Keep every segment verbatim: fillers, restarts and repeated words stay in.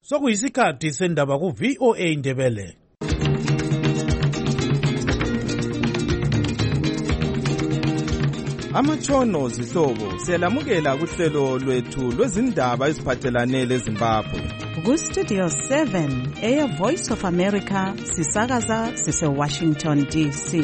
Sokuyisikhathi sendaba ku V O A Ndebele. Amatshono zihlobo siyalamukela kuhlelo lwethu lwezindaba eziphathelane leZimbabwe. Ku Studio seven, Air Voice of America, sisakaza sise Washington D C.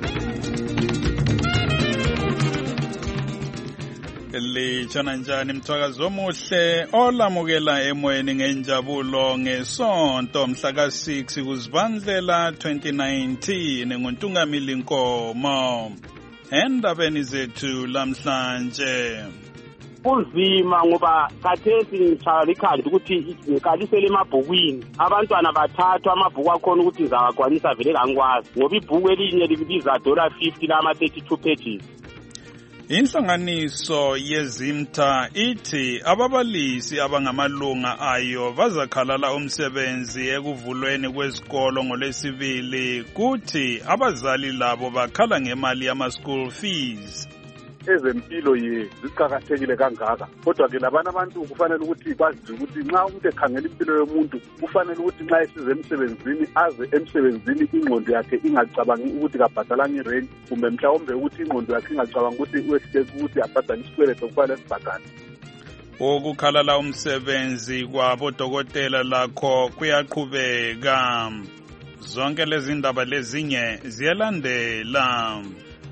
Litshana njani mthwakazi omuhle olamukela emoyeni ngenjabulo ngesonto mhla ka six kuZibandlela twenty nineteen nguNtungamili Nkomo. Endabeni zethu lamhlanje kunzima ngoba khathesi ngitshaya likhanda ukuthi ngikalisele emabhukwini abantwana bathathwa amabhuku akhona ukuthi ngizawagwanisa vele kangikwazi ngoba ibhuku elinye libiza dollar fifty lama thirty-two pages. Inhlanganiso yeZimta ithi ababalisi abangamalunga ayo bazakhalala umsebenzi ekuvulweni kwezikolo ngolwesibili kuthi abazali labo bakhala ngemali yama school fees. Ezempilo ye ziqhakathekile kangaka kodwa ke labana abantu kufanele ukuthi bazi ukuthi nxa umuntu ekhangela impilo yomuntu kufanele ukuthi nxa esize emsebenzini aze emsebenzini ingqondo yakhe ingacabangi ukuthi kabhadalanga irent kumbe mhlawumbe ukuthi ingqondo yakhe ingacabangi ukuthi uyehluleka ukuthi abhadale isikweleto kufanele sibhadale. Ukukhalala umsebenzi kwabodokotela lakho kuyaqhubeka. Zonke lezi ndaba lezinye ziyalandela.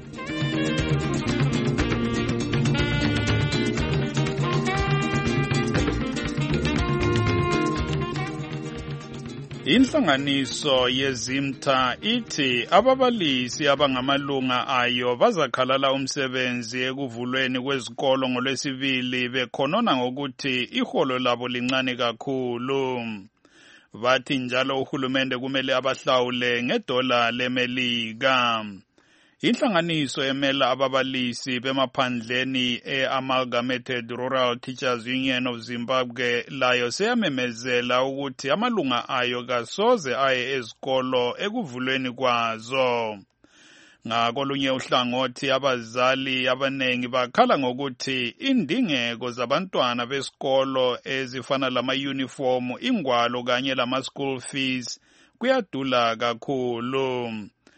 Inhlanganiso yeZimta ithi ababalisi abangamalunga ayo bazakhalala umsebenzi ekuvulweni kwezikolo ngolwesibili bekhonona ngokuthi iholo labo lincane kakhulu. Bathi njalo uhulumende kumele abahlawule ngedola leMelika. Inhlanganiso emela ababalisi bemaphandleni e-Amalgamated Rural Teachers Union of Zimbabwe layo seyamemezela ukuthi amalunga ayo kasoze aye ezikolo ekuvulweni kwazo. Ngakolunye uhlangothi abazali abanengi bakhala ngokuthi indingeko zabantwana besikolo ezifana lama-uniform, ingwalo kanye lama-school fees kuyadula kakhulu.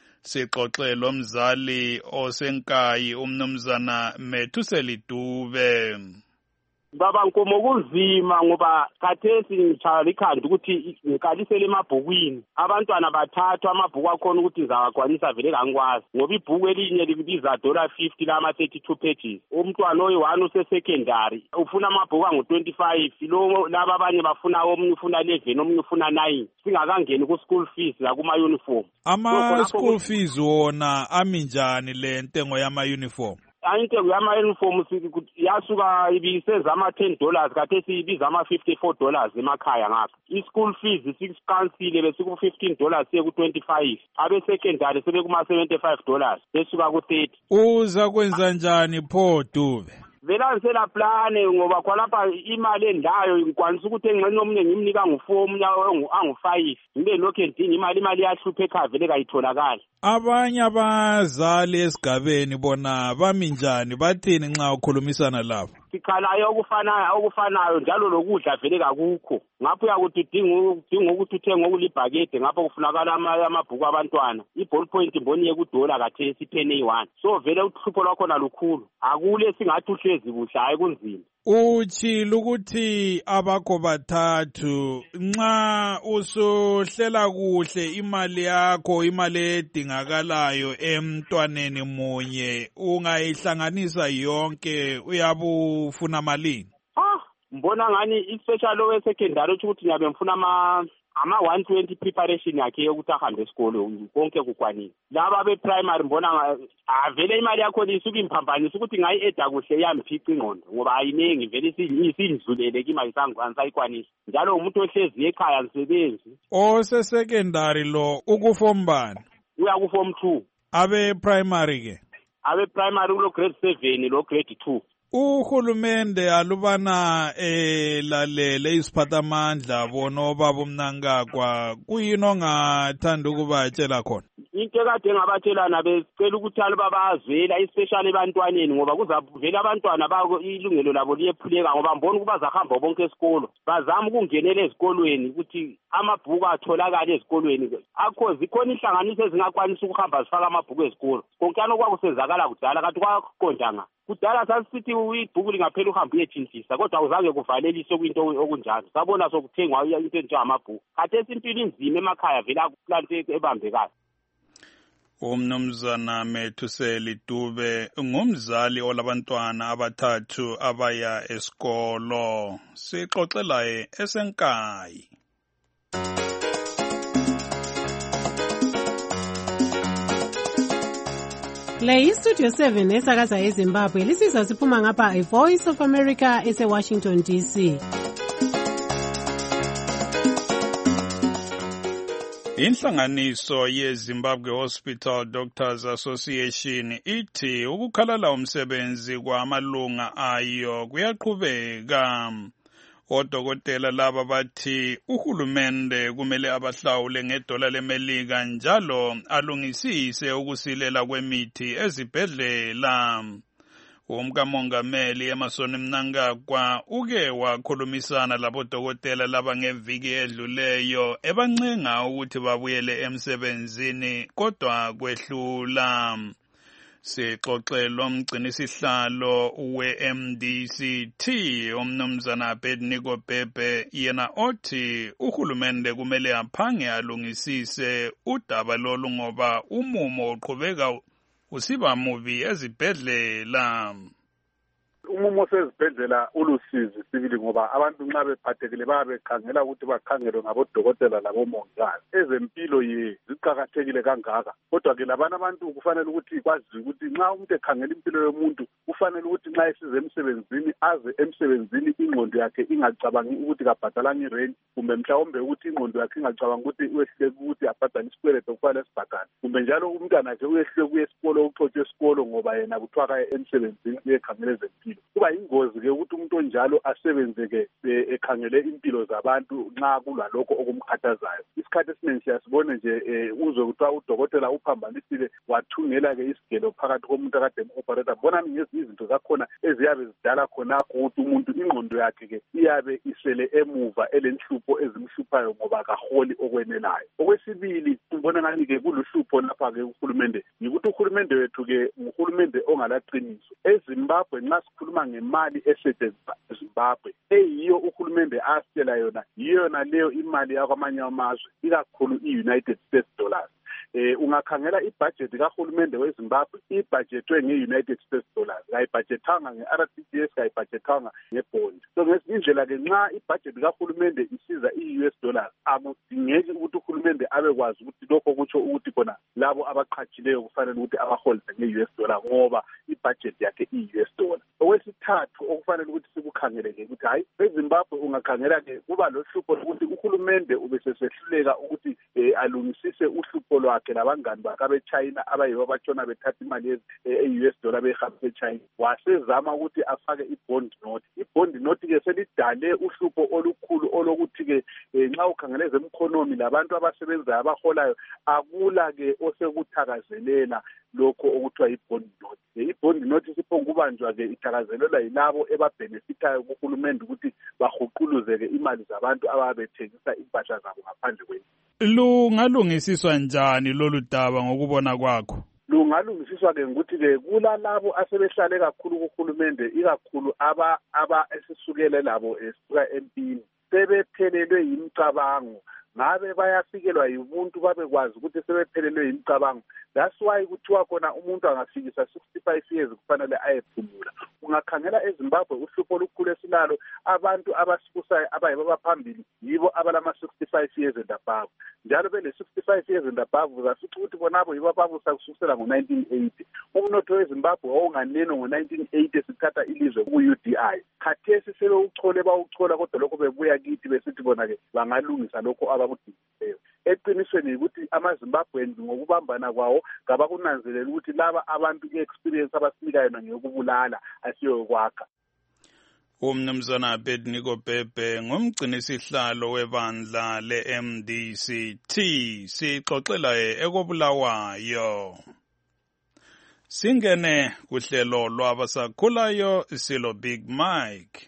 Sixoxe lo mzali osenkayi umnumzana Methuseli Dube. Baba Nkomo kunzima ngoba khathesi ngitshaya likhanda ukuthi ngikalisele emabhukwini abantwana bathathwa amabhuku akhona ukuthi ngizawagwanisa vele kangikwazi ngoba ibhuku elinye libiza dollar fifty lama thirty-two pages. Umntwana oyi-one use-secondary ufuna amabhuku angu twenty-five, lo laba abanye bafuna omunye ufuna eleven omunye ufuna nine singakangeni ku-school fees lakuma-uniform. Ama-school fees wona aminjani le ntengo yama-uniform? Intengo yama-uniform yasuka ibiseza ama-ten dollars khathesi ibiza ama-fifty-four dollars emakhaya ngapha. I-school fees sikuqansile besiku-fifteen dollars siye ku-twenty-five, abe-secondary sebekuma-seventy-five dollars besuka ku-thirty. Uza kwenza njani pho Dube? Vela ngisela plane ngoba khonapha imali endayo ngikwanisa ukuthi engxenye omunye ngimnika ngu-four omunye angu-five ngibe lokhu endinga imali imali yahlupha ekhaya vele kayitholakali. Abanye abazali esigabeni bona bami njani bathini nxa ukhulumisana labo? Sikhalayo okufanayo okufanayo njalo lokudla vele kakukho ngapho uyakuthi udinga ukuthi uthenge okulibhakede ngapho kufunakala amabhuku abantwana i-ball point mboniye kudola kathesi ipheni eyi-one so vele uhlupho lwakhona lukhulu akule singathi uhlezi kuhle hayi kunzima. Utshilo ukuthi abakho bathathu nxa usuhlela kuhle imali yakho imali edingakalayo emntwaneni munye ungayihlanganisa yonke uyabufuna malini? Ah mbona ngani i-special lowe secondary ukuthi ngiyabe ngifuna ama ama one twenty preparation yakhe yokuthi ahambe esikolo konke kukwanile. Laba be-primary mbona avele imali yakho isuka imphambanisa ukuthi ngayi-eda kuhle yamiphica ingqondo ngoba ayiningi vele isindlulele imali sangisayikwanisa njalo umuntu ohlezi ekhaya ngisebenzi. Ose-secondary lo ukuform bani? Uya ku-form two. Abe-primary ke? Abe-primary kulo grade seven lo grade two. Uhulumende alubana elalele isiphathamandla bona obaba umnankakwa kuyini ongathanda ukubatshela khona? into ekade engabatshelana becela ukuthi aluba bazela especially ebantwaneni ngoba kuzavela abantwana bako ilungelo labo liyephuleka ngoba mbona ukuba zahamba bonke esikolo bazama ukungenela ezikolweni ukuthi amabhuku atholakala ezikolweni akho zikhona inhlanganiso ezingakwanisa ukuhamba zifaka amabhuku ezikolo konke okwakusenzakala kudala kanti kwaqondanga kudala sasithi ibhuku lingaphela uhambe uyetshintshisa kodwa awuzange kuvaleliswe kwinto okunjalo sabona sokuthengwa into enjengamabhuku khathi esimpilo inzima emakhaya vela kulante ebambekayo. Umnumzana Methuseli Dube ngumzali olabantwana abathathu abaya esikolo sixoxelaye esenkayi. Le iStudio seven esakaza eZimbabwe lisiza siphuma ngapha iVoice of America ese-Washington D C. Inhlanganiso yeZimbabwe Hospital Doctors Association ithi ukukhalala umsebenzi kwamalunga ayo kuyaqhubeka. Odokotela laba bathi uhulumende kumele abahlawule ngedola leMelika njalo alungisise ukusilela kwemithi ezibhedlela. Umkamongameli Emmerson Mnangagwa uke wakhulumisana labodokotela laba ngeviki edluleyo ebancenga ukuthi babuyele emsebenzini kodwa kwehlula. Sixoxelwa umgcinisihlalo we-M D C T umnumzana Abednego Bhebhe yena othi uhulumende kumele aphange alungisise udaba lolu ngoba umumo uqhubeka usiba mubi ezibhedlela. Umumo sezibhedlela ulusizi sibili ngoba abantu nxa bephathekile babekhangela ukuthi bakhangelwe ngabodokotela labomongikazi. Ezempilo ye ziqhakathekile kangaka kodwa ke labana abantu kufanele ukuthi kwazi ukuthi nxa umuntu ekhangela impilo yomuntu kufanele ukuthi nxa esize emsebenzini aze emsebenzini ingqondo yakhe ingacabangi ukuthi kabhadalanga irent kumbe mhlawumbe ukuthi ingqondo yakhe ingacabangi ukuthi uyehluleke ukuthi abhadale isikweleto kufanele sibhadale kumbe njalo umntwana wakhe uyehluleke kuye esikolo uxotshe esikolo ngoba yena kuthiwa kaye emsebenzini uyekhangela ezempilo. Kuba ingozi ke ukuthi umuntu onjalo asebenze ke ekhangele impilo zabantu nxa kulalokho okumkhathazayo. Isikhathi esiningi siyasibone nje uzwe kuthiwa udokotela uphambanisile wathungela ke isigelo phakathi komuntu akade em-operator. Bona ngezinye izinto zakhona eziyabe zidala khonapho ukuthi umuntu ingqondo yakhe ke iyabe isele emuva elenhlupho ezimhluphayo ngoba kaholi okwenelayo. Okwesibili ngibona ngani ke kuluhlupho lapha ke uhulumende yikuthi uhulumende wethu ke uhulumende ongalaqiniso. EZimbabwe nxa sikhuluma ngemali esetshenziswa eZimbabwe eyiyo uhulumende asitshela yona yiyona leyo imali yakwamanye amazwe ikakhulu i-United States dollars. Eh ungakhangela ibudget kahulumende weZimbabwe ibudgetwe nge-United States dollars ayibudgetanga nge-R T G S ayibudgetanga ngebond. So ngesindlela ke nxa ibudget kahulumende isiza i-U S dollars akudingeki ukuthi uhulumende abekwazi ukuthi lokho kutsho ukuthi khona labo abaqhatshileyo kufanele ukuthi abaholise nge-U S dollar ngoba ibudget yakhe i-U S dollar. Okwesithathu okufanele ukuthi sikukhangeleke ukuthi hayi eZimbabwe ungakhangela ke kuba lohlupho ukuthi uhulumende ubesesehluleka ukuthi alungisise uhlupho lwakhe labangani bakhe abeChina abayibo abatshona bethatha imali e-U S dollar behambise eChina. Wasezama ukuthi afake i-bond note. I-bond note ke selidale uhlupho olukhulu olokuthi ke nxa ukhangele ezemkhonomi labantu abasebenzayo abaholayo akula ke osekuthakazelela lokho okuthiwa i-bond note. I-bond note isiphongubanjwa ke ithakazelelwa yilabo ebabhenefithayo kuhulumende ukuthi bahuquluzeke imali zabantu ababethengisa impahla zabo ngaphandle kwendlu. Lungalungisiswa njani lolu daba ngokubona kwakho? Lungalungisiswa ke ngokuthi ke kulalabo asebehlale kakhulu kuhulumende ikakhulu aba aba esisukele labo esisuka empini sebephelelwe yimicabango ngabe bayafikelwa yibuntu babekwazi ukuthi sebephelelwe yimicabango. That's why kuthiwa khona umuntu angafikisa sixty-five years kufanele ayephumula. Ungakhangela eZimbabwe uhlupho olukhulu esilalo abantu abasibusayo abayibo abaphambili yibo abalama sixty-five years and above. Njalo bele sixty-five years and above uzasithi ukuthi bonabo yibo ababusa kusukela ngo-nineteen eighty. Umnotho weZimbabwe wawunganeno ngo-nineteen eighty sithatha ilizwe ku-U D I. Khathesi sebewuchole bawuchola kodwa lokho bebuya kithi besithi bona ke bangalungisa lokho abakudingileyo. Eqinisweni ukuthi amaZimbabweans ngokubambana kwawo ngabakunanzelela ukuthi laba abantu i-experience abasinika yona ngeyokubulala asiyo yokwakha. Umnumzana Abednego Bhebhe ngumgcini sihlalo webandla le-M D C T sixoxela ekobulawayo. Singene kuhlelo lwabasakhulayo silo Big Mike.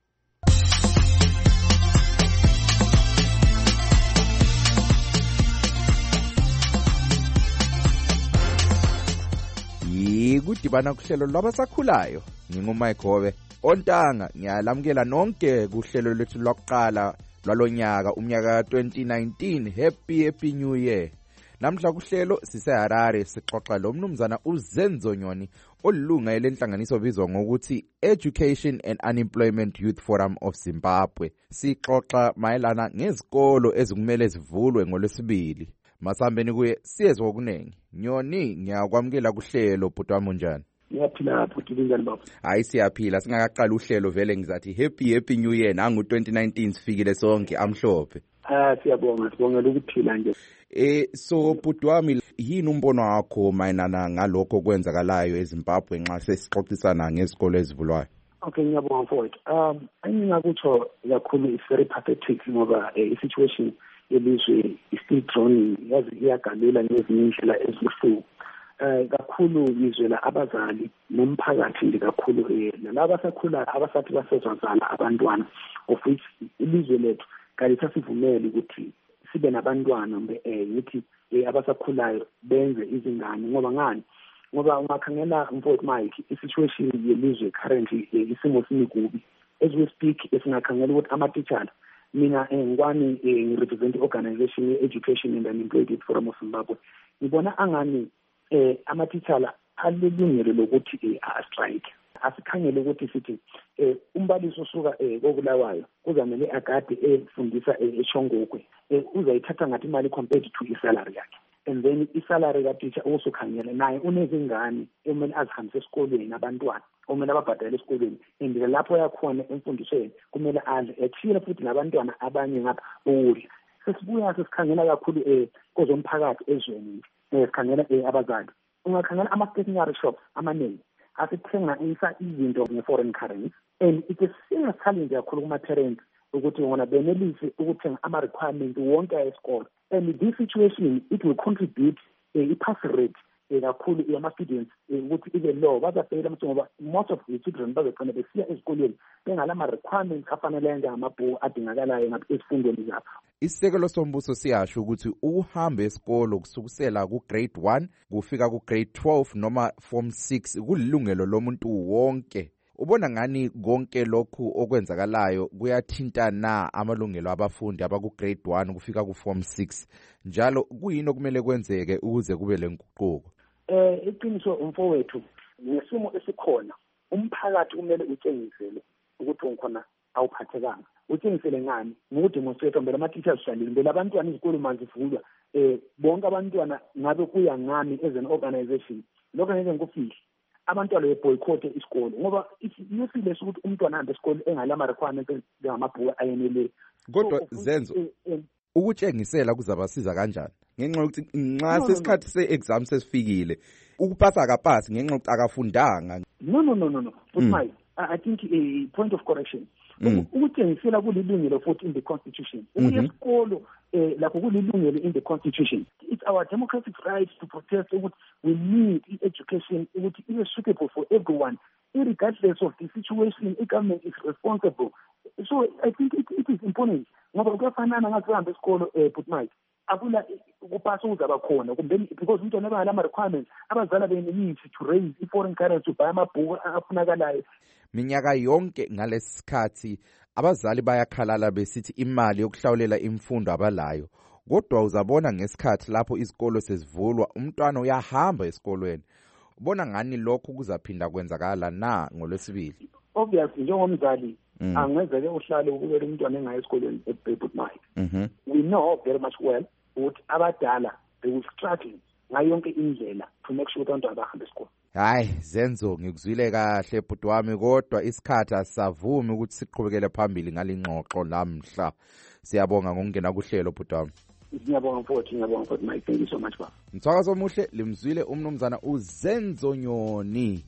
Yikudibana kuhlelo lwabasakhulayo. Ngingumike Hobe. Ontanga ngiyalamukela nonke kuhlelo lethu lokuqala lwalonyaka umnyaka twenty nineteen. Happy happy new year. Namhla kuhlelo siseHarare sixoxa lo mnumzana uZenzo Nyoni olunga lenhlanganiso bizwa ngokuthi Education and Unemployment Youth Forum of Zimbabwe. Sixoxa mayelana ngezikolo ezikumele zivulwe ngolwesibili. Masambeni kuye siyezwe okunengi. Nyoni ngiyakwamukela kuhlelo bhuti wami unjani? Ngiyaphila bhuti linjani baba? Hayi siyaphila singakaqala uhlelo vele ngizathi happy happy new year nangu twenty nineteen sifikile sonke amhlophe. Ah siyabonga sibongela ukuphila nje. Eh so bhuti wami yini umbono wakho mayinana ngalokho kwenzakalayo eZimbabwe nxa sesixoxisana ngezikolo ezivulwayo? Okay ngiyabonga mfowethu. Um engingakutho kakhulu is very pathetic ngoba i-situation yelizwe is still drowning yazi iyagalula ngezinye indlela ezibuhlungu. Eh kakhulu izwela abazali nomphakathi ndi kakhulu eh nalabo abasakhula abasathi basezazana abantwana of which ilizwe lethu kalisasivumeli ukuthi sibe nabantwana mbe eh yithi abasakhulayo benze izingane ngoba ngani ngoba ungakhangela mfowethu Mike i-situation yelizwe currently isimo sinikubi as we speak esingakhangela ukuthi ama-teachers mina ngwani ngi-represent i-organization ye-Education and Unemployment Youth Forum of Zimbabwe ngibona angani eh ama-teacher alelungelo lokuthi a-strike asikhangele ukuthi sithi eh umbalisi osuka eh kokulawayo kuzamele agade efundisa eShongokwe uzayithatha ngathi imali compared to isalary yakhe and then isalary ka teacher usukhangele naye unezingane emele azihambise esikolweni abantwana omele ababhadale esikolweni and lapho yakhona emfundisweni kumele adle ethile futhi nabantwana abanye ngapha ukudla sesibuya sesikhangela kakhulu eh kozomphakathi ezweni sikhangela abazali ungakhangela ama-stationery shops amaningi asithenga isa izinto nge-foreign currency and it is serious challenge kakhulu kuma-parents ukuthi wona benelise ukuthenga ama-requirement wonke esikolo and this situation it will contribute i-pass rate kakhulu yama-students ukuthi ibe low bazafeyila mthi ngoba most of the children bazogcina besiya ezikolweni bengala ma-requirements afanele njengamabhuku adingakalayo ezifundweni zabo. Isisekelo sombuso siyasho ukuthi uhambe esikolo kusukusela ku-grade one kufika ku-grade twelve noma form six kulilungelo lomuntu wonke. Ubona ngani konke lokhu okwenzakalayo kuyathinta na amalungelo abafundi abaku-grade one kufika ku-form six njalo kuyini okumele kwenzeke ukuze kube lenguquko? Eh iqiniso umfowethu nesimo esikhona umphakathi kumele utshengisele ukuthi ngikhona awuphathekanga utshengisele ngani ngokudemonstrate mbele ama-teachers shalile mbele abantwana izikolo manje zivulwa eh bonke abantwana ngabe kuya ngami as an organization lokho ngeke ngikufihle abantwana beboycott isikolo ngoba isifile ukuthi umntwana ahambe esikolo engalama requirements ngamabhuku ayenele. Kodwa Zenzo ukutshengisela kuzabasiza kanjani ngenxa yokuthi nxa sesikhathi se-exam sesifikile ukupasa akapasi ngenxa yokuthi akafundanga? No no no no no but my I think a point of correction ukutshengisela kulilungelo futhi in the constitution ukuya esikolo eh lapho kulilungelo in the constitution it's our democratic right to protest ukuthi we need education ukuthi it is suitable for everyone regardless of the situation. The government is responsible, so I think it, it is important ngoba kuyafanana ngazihambe esikolo eh but Mike akula ukupasa uzaba khona because umntwana eba ngala requirements abazala benelisi to raise i-foreign currency to buy amabhuku afunakalayo. Minyaka yonke ngalesikhathi abazali bayakhalala besithi imali yokuhlawulela imfundo abalayo, kodwa uzabona ngesikhathi lapho izikolo sezivulwa umntwana uyahamba esikolweni. Ubona ngani lokho kuzaphinda kwenzakala na ngolwesibili? Obviously njengomzali angenzeke uhlale ukubeka umntwana engayi esikolweni ebhebhut Mike. Mhm. We know very much well ukuthi abadala they will struggle ngayo yonke indlela to make sure abantu abahambe esikole. Hayi Zenzo ngikuzwile kahle bhuti wami, kodwa isikhathi asavumi ukuthi siqhubekele phambili ngalingxoxo lamhla. Siyabonga ngokungena kuhlelo bhuti wami. Ngiyabonga mfowethu, ngiyabonga mfowethu Mike, thank you so much baba. Mthwakazo omuhle limzwile umnumzana uZenzo Nyoni.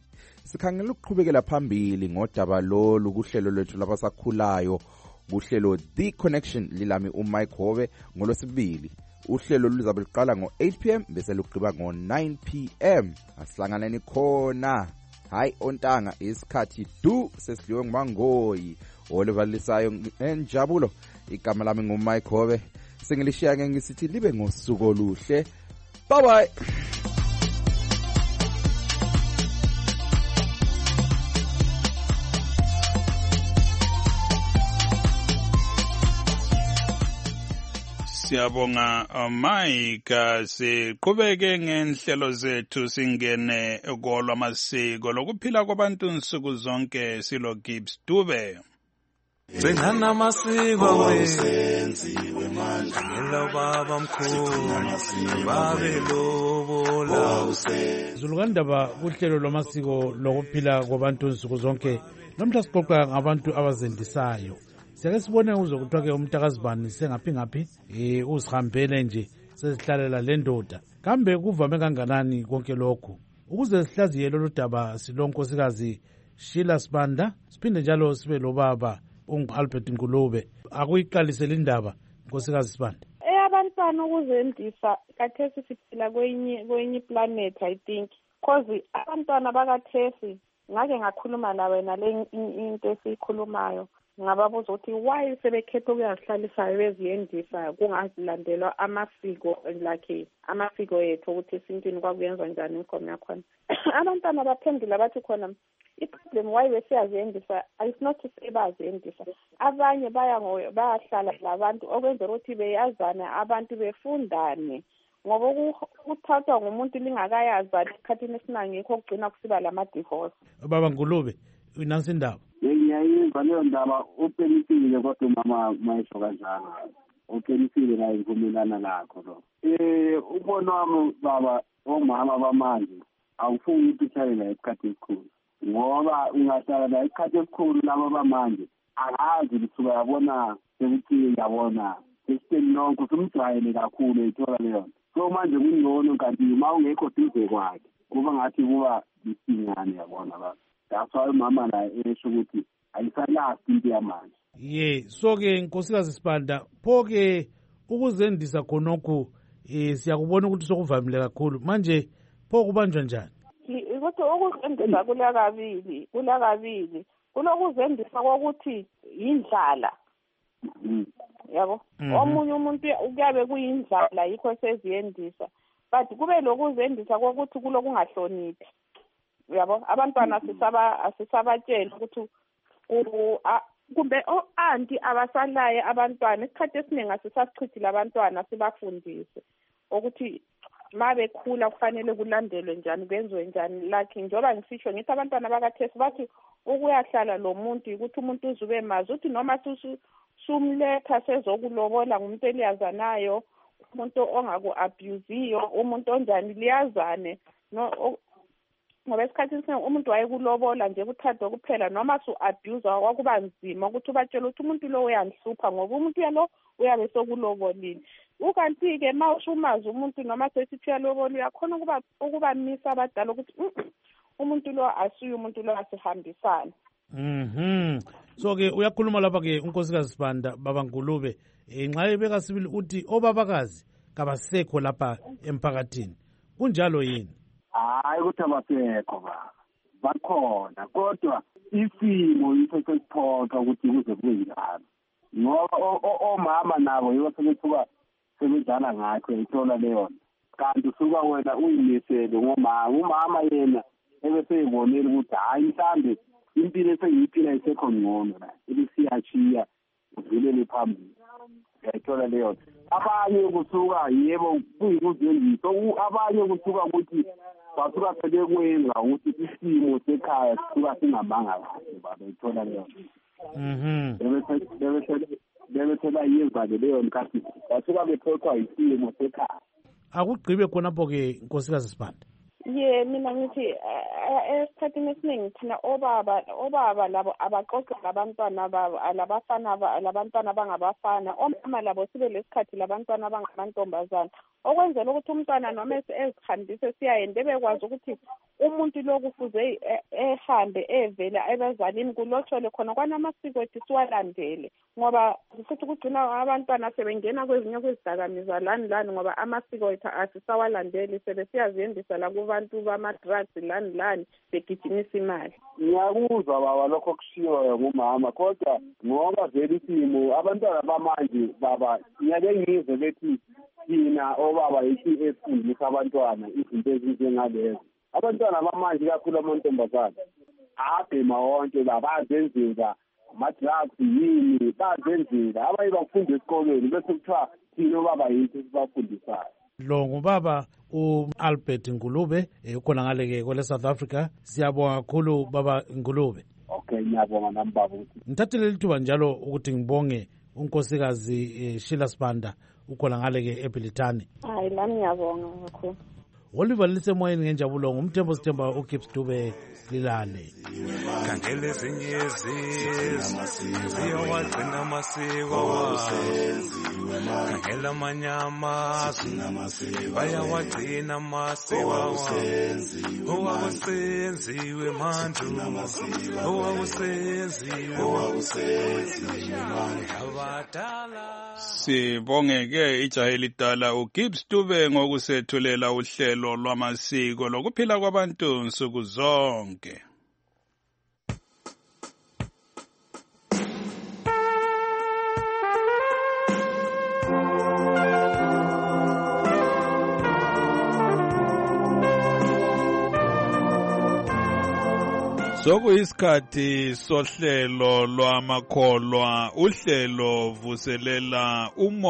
sikhangela ukuqhubekela phambili ngodaba lolu kuhlelo lwethu labasakhulayo kuhlelo The Connection lilami uMike Hobe ngolosibili. Uhlelo luzabe liqala ngo eight p m bese luqhiba ngo nine p m Asihlanganeni khona. Hayi ontanga isikhathi du sesidliwe nguMangoyi olivalisayo enjabulo. Igama lami nguMike Hobe. Sengilishiya ke ngisithi libe ngosuku oluhle. Bye bye. Siyabonga Mike, siqhubeke ngenhlelo zethu singene kolwamasiko lokuphila kwabantu nsuku zonke. Silo Gibbs Dube. Sengana amasiko wenziwe manje ngelo baba mkhulu babe lobola Zulukandaba kuhlelo lwamasiko lokuphila kwabantu nsuku zonke. Namhla siqoqa ngabantu abazendisayo. Siyake sibone uzo kuthiwa ke umntakazibani sengaphi ngaphi eh uzihambele nje sezihlalela le ndoda. Kambe kuvame kanganani konke lokho? Ukuze sihlaziye lolu daba silonkosikazi Sheila Sibanda, siphinde njalo sibe lobaba uAlbert Ngulube. Akuyiqalisela indaba nkosikazi Sibanda. Eh abantwana ukuzendisa kathesi siphila kwenye kwenye planet I think. Cause abantwana bakathesi ngake ngakhuluma la wena le into esikhulumayo. Ngababuza ukuthi why sebekhetha ukuyahlalisa beziyendisa kungazilandelwa amasiko like amasiko ethu ukuthi isintini kwakuyenza njani inkomo yakhona. Abantwana baphendula bathi khona i-problem why besiyaziyendisa is not to say baziyendisa. Abanye baya bayahlala labantu okwenza ukuthi beyazana abantu befundane ngoba ukuthathwa ngumuntu lingakayazana esikhathini esiningi yikho kugcina kusiba lama-divorce. Baba Ngulube unansi indaba. Ngiyayizwa leyo ndaba uqinisile kodwa mama mayisho kanjalo. Uqinisile la ivumelana lakho lo. Eh ubona wami baba omama bamanje awufuni ukutshalela esikhathi esikhulu. Ngoba ungahlala la esikhathi esikhulu laba bamanje akazi ukuthi uyabona sekuthi yabona sesiteni lonke usumjwayele kakhulu ethola leyo. So manje kungcono kanti uma ungekho duze kwakhe kuba ngathi kuba isinyane yabona baba. That's why mama la esho ukuthi ayisalasi into yamanje. Ye, so ke nkosikazi Sibanda, pho ke ukuzendisa khonokho eh siyakubona ukuthi sokuvamile kakhulu. Manje pho kubanjwa njani? Kodwa ukuzendisa kula kabili, kula kabili. Kulokuzendisa ukuthi indlala. Yabo. Omunye umuntu uyabe kuyindlala yikho seziyendisa. But kube lokuzendisa ukuthi kulokungahloniphi. Yabo abantwana sisaba asisabatshela ukuthi kumbe o-anti abasalaye abantwana isikhathi esiningi asisasichithile abantwana sibafundise ukuthi mabekhula kufanele kulandelwe njani kwenziwe njani like njengoba ngisisho ngithi abantwana bakathesi bathi ukuyahlala lo muntu ukuthi umuntu uzube mazi uthi noma sumletha sezokulobola ngumuntu eliyazanayo umuntu ongaku-abuziyo umuntu onjani liyazane no ngoba esikhathini esiningi umuntu wayekulobola nje kuthathwa kuphela noma su-abuse kwakuba nzima ukuthi ubatshele ukuthi umuntu lo uyandihlupha ngoba umuntu yalo uyabe sokulobolile. Ukanti-ke ma usumazi umuntu noma sesithi uyalobola uyakhona ukuba ukubamisa abadala ukuthi umuntu lo asuye umuntu lo asihambisana. Mhm. So ke uyakhuluma lapha ke unkosikazi Sibanda baba Ngulube nxa ebeka sibili uthi obabakazi kabasekho lapha emphakathini. Kunjalo yini? Hayi ukuthi abasekho ba bakhona kodwa isimo yitho sesiphoqa ukuthi kuze kube njalo ngoba omama nabo yibo sebethuka sebedala ngakho ithola leyo kanti usuka wena uyimisele ngomama umama yena ebeseyibonela ukuthi hayi mhlambe impilo eseyiphila isekho ngcono la ibisiyachiya uvulele phambili uyayithola leyo. Abanye kusuka yebo kuyikuzendisa abanye kusuka ukuthi basuka sebekwenza ukuthi isimo sekhaya sisuka singamanga kahle baba ithola leyo. Mhm. Bebethela yezake leyo nkathi basuka bephothwa isimo sekhaya. Akugqibe khonapho ke nkosikazi Sibanda. ye mina ngithi esikhathini esiningi thina obaba obaba labo abaxoxa labantwana babo alabafana labantwana abangabafana omama labo sibe lesikhathi labantwana abangamantombazana okwenzela ukuthi umntwana noma ezihambise siyayende bekwazi ukuthi umuntu lo kufuze ehambe evela ebazalini kulotshole khona kwanamasiko ethu siwalandele ngoba futhi kugcina abantwana sebengena kwezinye kwezidakamizwa lani lani ngoba amasiko ethu asisawalandeli sebesiyaziyendisa la kubantu bama-drugs lani lani begijimisa imali. Ngiyakuzwa baba lokho kushiwo ngumama kodwa ngoba vele isimo abantwana bamanje baba ngiyake ngizwe bethi thina obaba yithi efundisa abantwana izinto ezinjengalezo. Abantwana bamanje kakhulu amantombazana abhema wonke babazenzela ama-drugs yini bazenzela abanye bafunda esikolweni bese kuthiwa thina obaba yithi sibafundisayo. Lo ngubaba u-Albert Ngulube ukhona ngale-ke kwele South Africa. Siyabonga kakhulu baba Ngulube. Okay, ngiyabonga nami baba. Ngithathele lithuba njalo ukuthi ngibonge unkosikazi Sheila Sibanda ukhona ngale-ke eBilitani. Hayi lami ngiyabonga kakhulu. Oliver lisemoyeni ngenjabulo ngumthembo sithemba uGibbs Dube lilale. Kangele ezinye izizwe ziyawagcina amasiko wazo. Kangela amanye amazwe bayawagcina amasiko wazo. Owakusenziwe manje owakusenziwe abadala. Sibongeke ijaha elidala uGibbs Dube ngokusethulela uhlelo lwamasiko lokuphila kwabantu nsuku zonke. Sokuyisikhathi sohlelo lwamakholwa uhlelo vuselela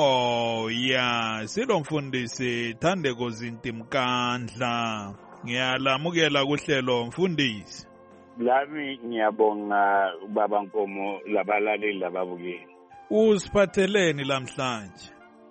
umoya silomfundisi Thandeko Zintimkandla. Ngiyalamukela kuhlelo mfundisi. Lami ngiyabonga baba Nkomo labalaleli lababukeli. Usiphatheleni lamhlanje?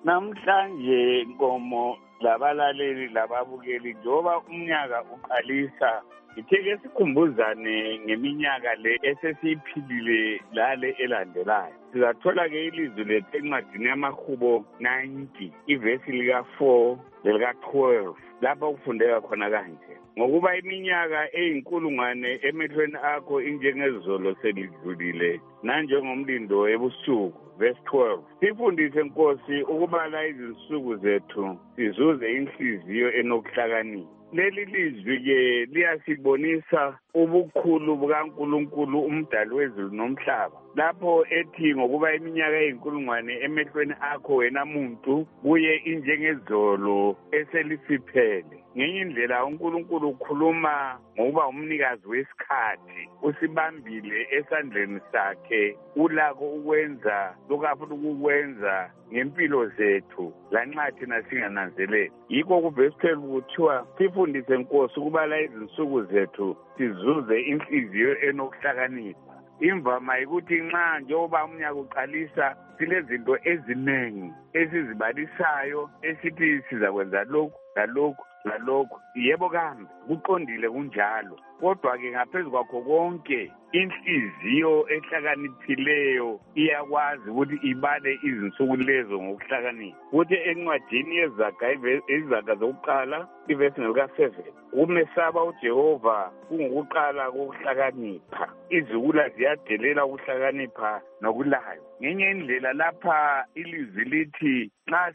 Namhlanje Nkomo labalaleli lababukeli njoba umnyaka uqalisa itheke sikhumbuzane ngeminyaka le esesiphilile lale elandelayo. Sizathola ke ilizwi lethu encwadini yamaHubo ninety ivesi lika four lelika twelve lapha kufundeka khona kanje. Ngokuba iminyaka eyinkulungwane emehlweni akho injengezolo selidlulile nanjengomlindo ebusuku. Verse twelve. Sifundise Nkosi ukubala izinsuku zethu sizuze inhliziyo enokuhlakanipha. Leli lizwi ke liyasibonisa ubukhulu bukaNkulunkulu umdali wezulu nomhlaba. Lapho ethi ngokuba iminyaka eyinkulungwane emehlweni akho wena muntu kuye injengezolo eselisiphele. Ngenye indlela uNkulunkulu ukhuluma ngokuba umnikazi wesikhathi usibambile esandleni sakhe ulako ukwenza lokafuna ukukwenza ngempilo zethu lanxa thina singananzeleli. Yikho kuvesi twelve kuthiwa sifundise Nkosi ukubala izinsuku zethu sizuze inhliziyo enokuhlakanipha. Imvama ukuthi nxa njengoba umnyaka uqalisa silezinto eziningi esizibalisayo esithi sizakwenza lokhu lalokhu lalokhu. Yebo kambe kuqondile kunjalo, kodwa ke ngaphezu kwakho konke inhliziyo ehlakaniphileyo iyakwazi ukuthi ibale izinsuku lezo ngokuhlakanipha. Kuthi encwadini yezaga izaga zokuqala ivesi ngelika seven umesaba uJehova kungukuqala kokuhlakanipha. Izikula ziyadelela ukuhlakanipha nokulayo. Ngenye indlela lapha ilizwi lithi nxa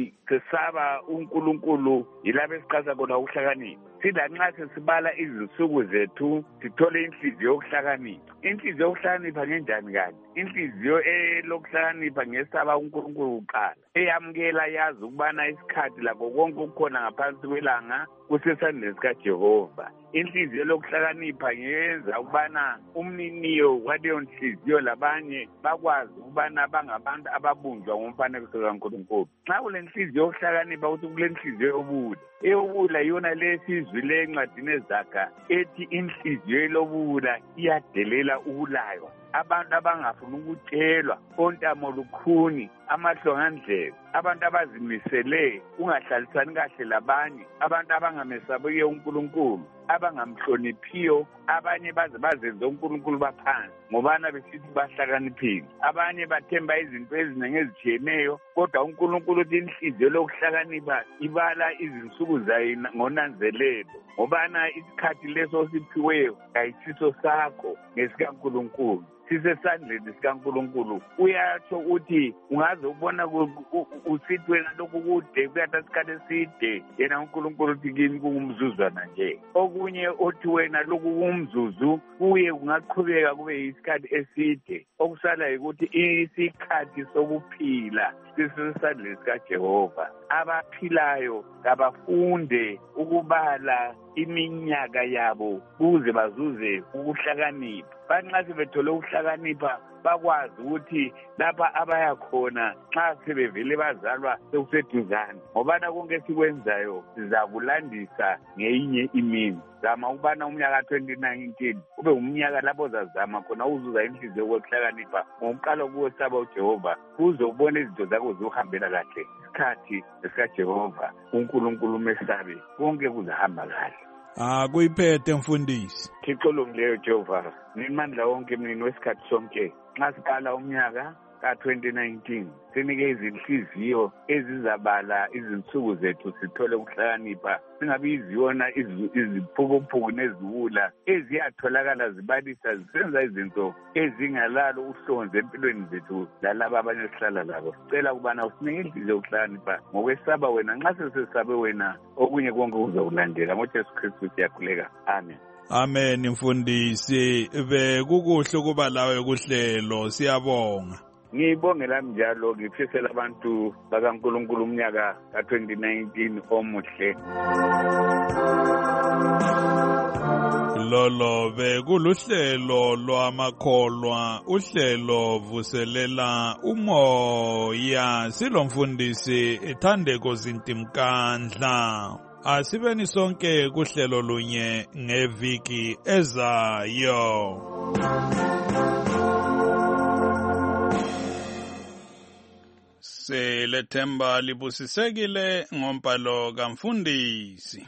sisaba uNkulunkulu yilapho esiqasa khona ukuhlakanipha. Sida nxa sesibala izinsuku zethu sithole inhliziyo yokuhlakanipha. Inhliziyo yokuhlakanipha ngenjani kanti? Inhliziyo elokuhlakanipha ngesaba uNkulunkulu uqala, eyamukela yazi ukubana isikhathi lakho konke okukhona ngaphansi kwelanga kusesandleni sikaJehova. Inhliziyo lokuhlakanipha ngeyenza ukubana umniniyo waleyo nhliziyo labanye bakwazi ukubana bangabantu ababunjwa ngomfanekiso kaNkulunkulu. Nxa kule nhliziyo yokuhlakanipha ukuthi kule nhliziyo yobula, eyobula yona lesizwile encwadini ezaga ethi inhliziyo elobula iyadelela ukulaywa. abantu abangafuni ukutshelwa, ontamo lukhuni, amahlongandlebe, abantu abazimisele ungahlalisani kahle labanye, abantu abangamesabiyo uNkulunkulu, abangamhloniphiyo, abanye baze bazenze uNkulunkulu baphansi ngobana besithi bahlakaniphile, abanye bathemba izinto eziningi ezitshiyeneyo, kodwa uNkulunkulu uthi inhliziyo lokuhlakanipha ibala izinsuku zayo ngonanzelelo, ngobana isikhathi leso osiphiweyo kayisiso sakho ngesikaNkulunkulu, sisesandleni sikaNkulunkulu. Uyatsho uthi ungaze ubona usithi wena lokhu kude kuyathatha isikhathi eside, yena uNkulunkulu uthi kimi kungumzuzwana nje. Okunye othi wena lokhu kumzuzu kuye kungaqhubeka kube isikhathi eside, okusala ukuthi isikhathi sokuphila sisesandleni sikaJehova. Abaphilayo kabafunde ukubala iminyaka yabo kuze bazuze ukuhlakanipha. Banxa sebethole ukuhlakanipha bakwazi ukuthi lapha abaya khona nxa sebevele bazalwa sekuseduzane, ngobana konke esikwenzayo sizakulandisa ngeyinye imini. Zama ukubana umnyaka twenty nineteen ube umnyaka lapho zazama khona uzuza inhliziyo yokuhlakanipha ngokuqala ukuwesaba uJehova, kuze ubone izinto zakho zihambela kahle. Isikhathi esikaJehova uNkulunkulu umesabe konke kuzahamba kahle. Ah, kuyiphethe mfundisi. Thixo longileyo Jehova, nimandla wonke mina wesikhathi sonke. Nxa siqala umnyaka ka twenty nineteen sinike izinhliziyo ezizabala izinsuku zethu sithole ukuhlakanipha, singabi iziyona iziphukuphuku neziwula eziyatholakala zibalisa zisenza izinto ezingalalo uhlonze empilweni zethu lalaba abanye sihlala labo. Sicela ukubana usinike inhliziyo yokuhlakanipha ngokwesaba wena, nxa sesesabe wena okunye konke kuzokulandela. ngoJesu Kristu siyakhuleka, amen. Amen mfundisi, bekukuhle ukuba lawe kuhlelo, siyabonga. Ngibongela njalo ngifisela abantu bakaNkulunkulu umnyaka ka twenty nineteen omuhle. Lolo bekuluhlelo lwamakholwa, uhlelo vuselela umoya, silomfundisi Ithandeko Zintimkandla. Asibeni sonke kuhlelo lunye ngeviki ezayo. Selethemba libusisekile ngompalo kamfundisi.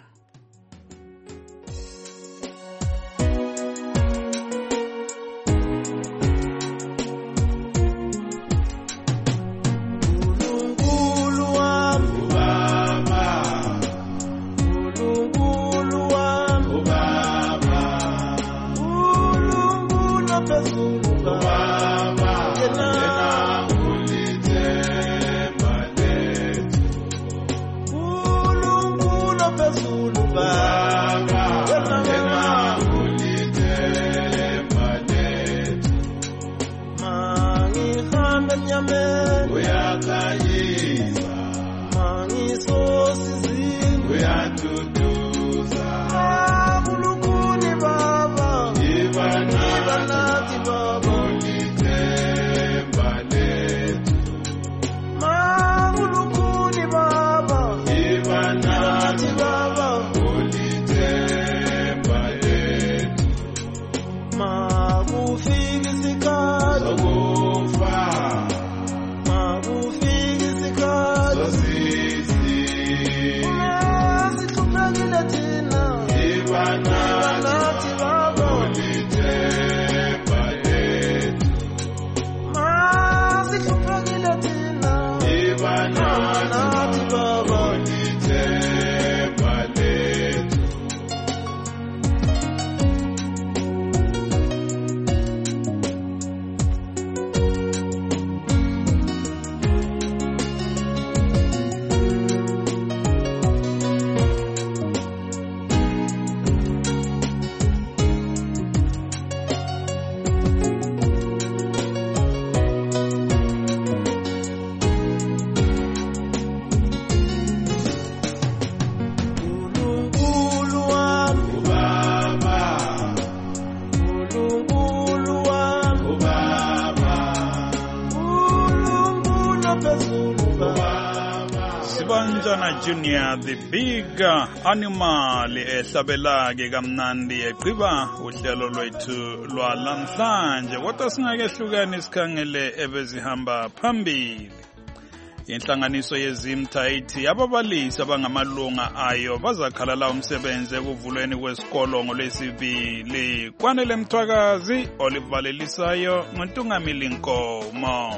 ubanjana Junior the big animal ehlabela-ke kamnandi egqiba uhlelo lwethu lwalamhlanje kodwa singakehlukani sikhangele ebezihamba phambili. Inhlanganiso yezimtha ithi ababalisi abangamalunga ayo bazakhalala umsebenzi ekuvulweni kwesikolo ngolwesibili. Kwanele Mthwakazi olivalelisayo ngoNtungamili Nkomo.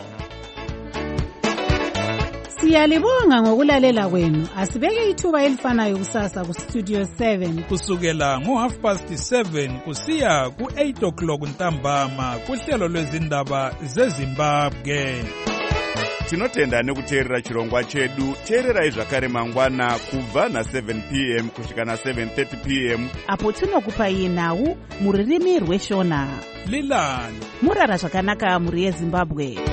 Siyalibonga ngokulalela kwenu. Asibeke ithuba elifanayo kusasa ku Studio seven kusukela ngo half past seven kusiya ku eight o'clock ntambama kuhlelo lwezindaba zeZimbabwe. Tinotenda nekuteerera chirongwa chedu. Teererai zvakare mangwana kubva na seven p m kusvika na seven thirty p m apo tinokupai nhau muririmi rweshona. Lilani murara zvakanaka muri yeZimbabwe.